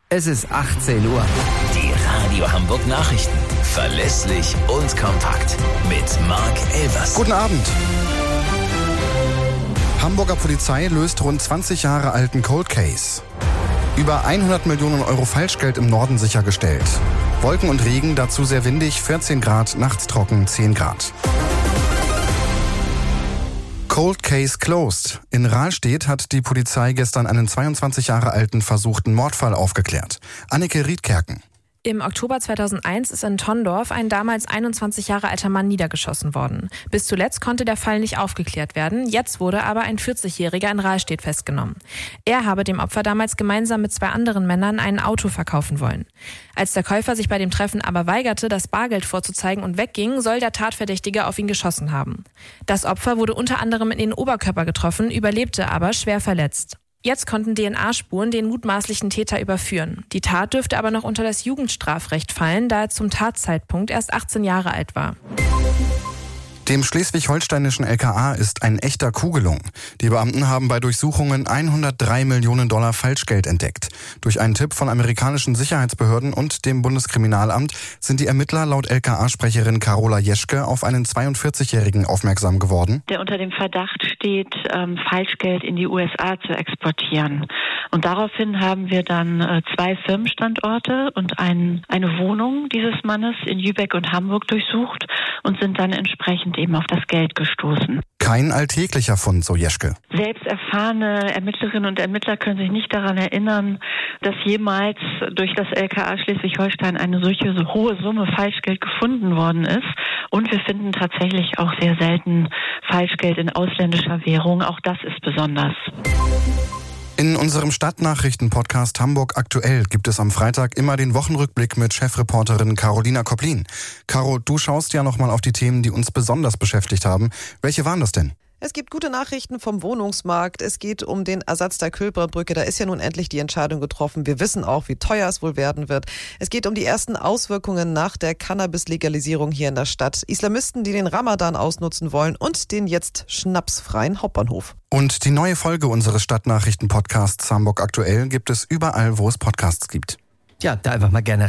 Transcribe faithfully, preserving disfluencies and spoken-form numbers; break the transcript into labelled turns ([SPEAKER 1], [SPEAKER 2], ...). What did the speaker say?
[SPEAKER 1] Es ist achtzehn Uhr.
[SPEAKER 2] Die Radio Hamburg Nachrichten. Verlässlich und kompakt. Mit Marc Elvers.
[SPEAKER 3] Guten Abend. Hamburger Polizei löst rund zwanzig Jahre alten Cold Case. Über hundert Millionen Euro Falschgeld im Norden sichergestellt. Wolken und Regen, dazu sehr windig, vierzehn Grad, nachts trocken, zehn Grad. Cold Case closed. In Rahlstedt hat die Polizei gestern einen zweiundzwanzig Jahre alten versuchten Mordfall aufgeklärt. Anneke Riedkerken.
[SPEAKER 4] Im Oktober zweitausendeins ist in Tondorf ein damals einundzwanzig Jahre alter Mann niedergeschossen worden. Bis zuletzt konnte der Fall nicht aufgeklärt werden. Jetzt wurde aber ein vierzigjähriger in Rahlstedt festgenommen. Er habe dem Opfer damals gemeinsam mit zwei anderen Männern ein Auto verkaufen wollen. Als der Käufer sich bei dem Treffen aber weigerte, das Bargeld vorzuzeigen und wegging, soll der Tatverdächtige auf ihn geschossen haben. Das Opfer wurde unter anderem in den Oberkörper getroffen, überlebte aber schwer verletzt. Jetzt konnten D N A-Spuren den mutmaßlichen Täter überführen. Die Tat dürfte aber noch unter das Jugendstrafrecht fallen, da er zum Tatzeitpunkt erst achtzehn Jahre alt war.
[SPEAKER 3] Dem schleswig-holsteinischen L K A ist ein echter Coup gelungen. Die Beamten haben bei Durchsuchungen hundertdrei Millionen Dollar Falschgeld entdeckt. Durch einen Tipp von amerikanischen Sicherheitsbehörden und dem Bundeskriminalamt sind die Ermittler laut L K A-Sprecherin Carola Jeschke auf einen zweiundvierzigjährigen aufmerksam geworden.
[SPEAKER 5] Der unter dem Verdacht steht, ähm, Falschgeld in die U S A zu exportieren. Und daraufhin haben wir dann äh, zwei Firmenstandorte und ein, eine Wohnung dieses Mannes in Lübeck und Hamburg durchsucht und sind dann entsprechend eben auf das Geld gestoßen.
[SPEAKER 3] Kein alltäglicher Fund, so Jeschke.
[SPEAKER 5] Selbst erfahrene Ermittlerinnen und Ermittler können sich nicht daran erinnern, dass jemals durch das L K A Schleswig-Holstein eine solche so hohe Summe Falschgeld gefunden worden ist. Und wir finden tatsächlich auch sehr selten Falschgeld in ausländischer Währung. Auch das ist besonders.
[SPEAKER 3] In unserem Stadtnachrichten-Podcast Hamburg aktuell gibt es am Freitag immer den Wochenrückblick mit Chefreporterin Carolina Koplin. Caro, du schaust ja nochmal auf die Themen, die uns besonders beschäftigt haben. Welche waren das denn?
[SPEAKER 6] Es gibt gute Nachrichten vom Wohnungsmarkt. Es geht um den Ersatz der Külperbrücke. Da ist ja nun endlich die Entscheidung getroffen. Wir wissen auch, wie teuer es wohl werden wird. Es geht um die ersten Auswirkungen nach der Cannabis-Legalisierung hier in der Stadt. Islamisten, die den Ramadan ausnutzen wollen und den jetzt schnapsfreien Hauptbahnhof.
[SPEAKER 3] Und die neue Folge unseres Stadtnachrichten-Podcasts Hamburg aktuell gibt es überall, wo es Podcasts gibt.
[SPEAKER 1] Ja, da einfach mal gerne